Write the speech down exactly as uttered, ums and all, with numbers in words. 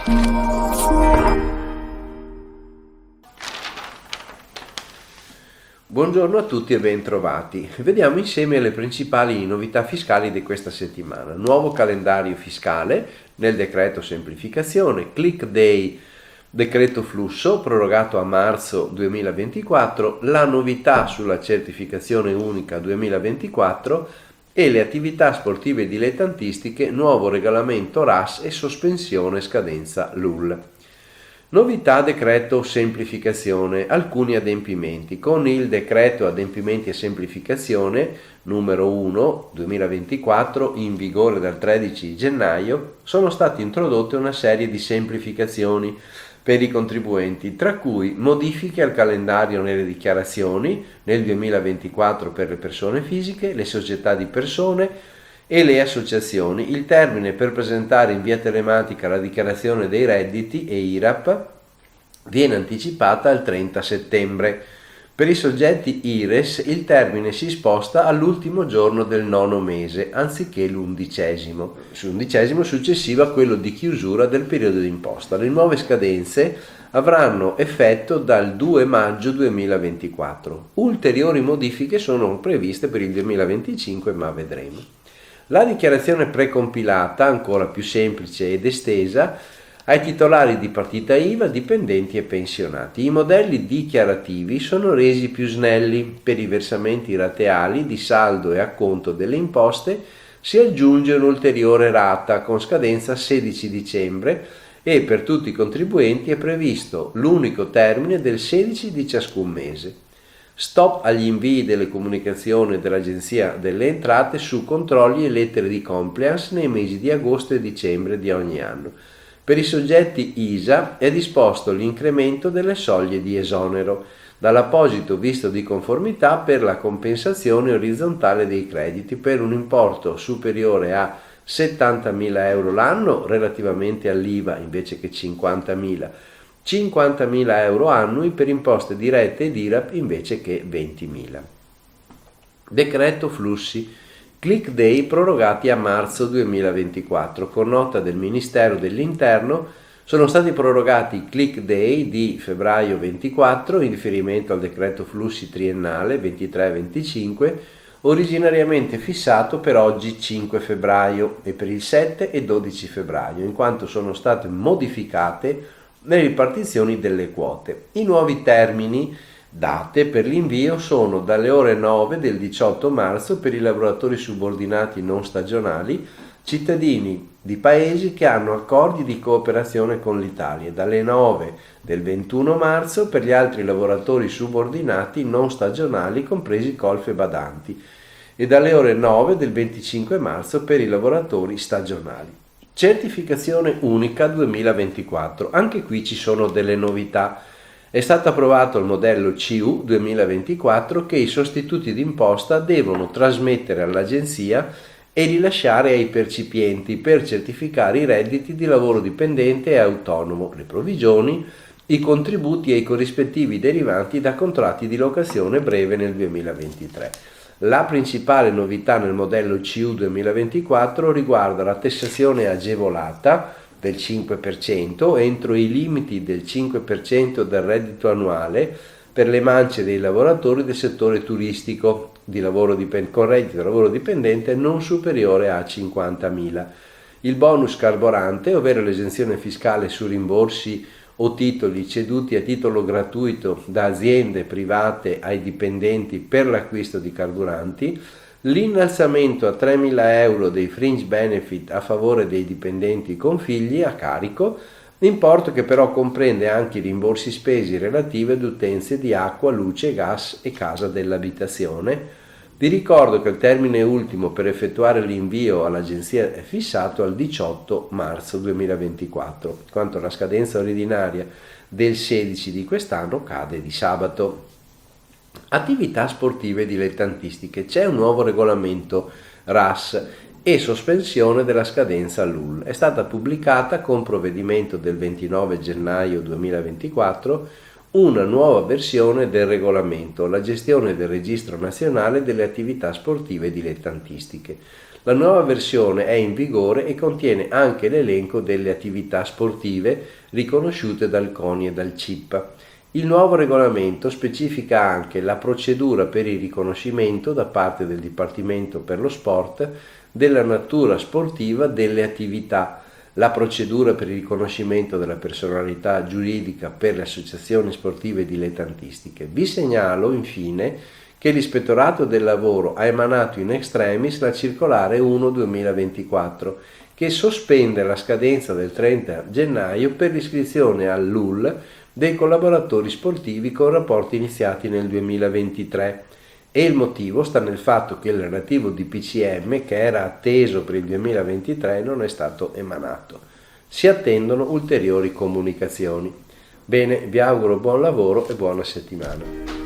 Buongiorno a tutti e bentrovati. Vediamo insieme le principali novità fiscali di questa settimana. Nuovo calendario fiscale nel decreto semplificazione, click day, decreto flusso prorogato a marzo duemilaventiquattro, la novità sulla certificazione unica duemilaventiquattro e le attività sportive dilettantistiche, nuovo regolamento R A S e sospensione scadenza L U L. Novità decreto semplificazione, alcuni adempimenti. Con il decreto adempimenti e semplificazione numero uno duemilaventiquattro, in vigore dal tredici gennaio, sono state introdotte una serie di semplificazioni per i contribuenti, tra cui modifiche al calendario nelle dichiarazioni nel duemilaventiquattro per le persone fisiche, le società di persone e le associazioni. Il termine per presentare in via telematica la dichiarazione dei redditi e I R A P viene anticipata al trenta settembre. Per i soggetti I R E S il termine si sposta all'ultimo giorno del nono mese anziché l'undicesimo, l'undicesimo successivo a quello di chiusura del periodo d'imposta. Le nuove scadenze avranno effetto dal due maggio duemilaventiquattro. Ulteriori modifiche sono previste per il duemilaventicinque, ma vedremo. La dichiarazione precompilata, ancora più semplice ed estesa, ai titolari di partita I V A, dipendenti e pensionati. I modelli dichiarativi sono resi più snelli. Per i versamenti rateali di saldo e acconto delle imposte si aggiunge un'ulteriore rata con scadenza sedici dicembre e per tutti i contribuenti è previsto l'unico termine del sedici di ciascun mese. Stop agli invii delle comunicazioni dell'Agenzia delle Entrate su controlli e lettere di compliance nei mesi di agosto e dicembre di ogni anno. Per i soggetti I S A è disposto l'incremento delle soglie di esonero dall'apposito visto di conformità per la compensazione orizzontale dei crediti per un importo superiore a settantamila euro l'anno relativamente all'I V A invece che cinquantamila, cinquantamila euro annui per imposte dirette ed I R A P invece che ventimila. Decreto flussi, click day prorogati a marzo duemilaventiquattro. Con nota del Ministero dell'Interno sono stati prorogati i click day di febbraio ventiquattro in riferimento al decreto flussi triennale ventitré venticinque, originariamente fissato per oggi cinque febbraio e per il sette e dodici febbraio, in quanto sono state modificate le ripartizioni delle quote. I nuovi termini date per l'invio sono dalle ore nove del diciotto marzo per i lavoratori subordinati non stagionali, cittadini di paesi che hanno accordi di cooperazione con l'Italia, dalle nove del ventuno marzo per gli altri lavoratori subordinati non stagionali compresi colf e badanti e dalle ore nove del venticinque marzo per i lavoratori stagionali. Certificazione unica duemilaventiquattro, anche qui ci sono delle novità. È stato approvato il modello C U duemilaventiquattro che i sostituti d'imposta devono trasmettere all'agenzia e rilasciare ai percipienti per certificare i redditi di lavoro dipendente e autonomo, le provvigioni, i contributi e i corrispettivi derivanti da contratti di locazione breve nel duemilaventitré. La principale novità nel modello C U duemilaventiquattro riguarda la tassazione agevolata del cinque per cento entro i limiti del cinque per cento del reddito annuale per le mance dei lavoratori del settore turistico di lavoro dipendente, con reddito di lavoro dipendente non superiore a cinquantamila. Il bonus carburante, ovvero l'esenzione fiscale su rimborsi o titoli ceduti a titolo gratuito da aziende private ai dipendenti per l'acquisto di carburanti, l'innalzamento a tremila euro dei fringe benefit a favore dei dipendenti con figli a carico, importo che però comprende anche i rimborsi spesi relativi ad utenze di acqua, luce, gas e casa dell'abitazione. Vi ricordo che il termine ultimo per effettuare l'invio all'agenzia è fissato al diciotto marzo duemilaventiquattro, quanto la scadenza ordinaria del sedici di quest'anno cade di sabato. Attività sportive dilettantistiche. C'è un nuovo regolamento R A S e sospensione della scadenza L U L. È stata pubblicata con provvedimento del ventinove gennaio duemilaventiquattro una nuova versione del regolamento, la gestione del registro nazionale delle attività sportive dilettantistiche. La nuova versione è in vigore e contiene anche l'elenco delle attività sportive riconosciute dal CONI e dal C I P. Il nuovo regolamento specifica anche la procedura per il riconoscimento da parte del Dipartimento per lo Sport della natura sportiva delle attività, la procedura per il riconoscimento della personalità giuridica per le associazioni sportive dilettantistiche. Vi segnalo infine che l'Ispettorato del Lavoro ha emanato in extremis la circolare uno duemilaventiquattro che sospende la scadenza del trenta gennaio per l'iscrizione all'U L dei collaboratori sportivi con rapporti iniziati nel duemilaventitré e il motivo sta nel fatto che il relativo D P C M che era atteso per il duemilaventitré non è stato emanato. Si attendono ulteriori comunicazioni. Bene, vi auguro buon lavoro e buona settimana.